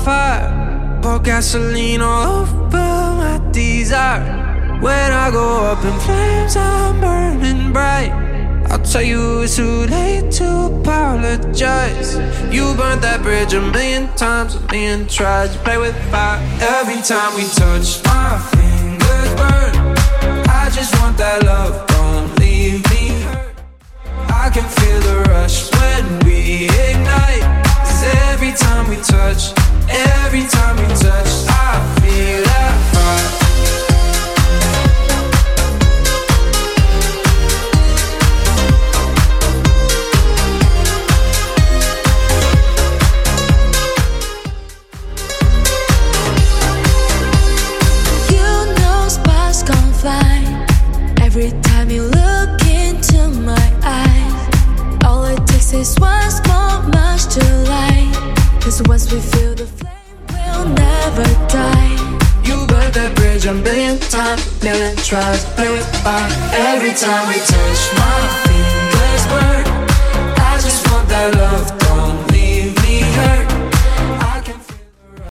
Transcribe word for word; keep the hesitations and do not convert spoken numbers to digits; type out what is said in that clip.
fire. Pour gasoline all over my desire. When I go up in flames, I'm burning bright. I'll tell you it's too late to apologize. You burnt that bridge a million times, a million tries. You play with fire every time we touch. My fingers burn. I just want that love, don't leave me hurt. I can feel the rush when we ignite. 'Cause every time we touch, every time we touch, I feel that fire. Every time you look into my eyes, all it takes is one small match to light. 'Cause once we feel the flame, we'll never die. You burnt that bridge a million times, a million tries. Play with fire every time we touch. My fingers burn.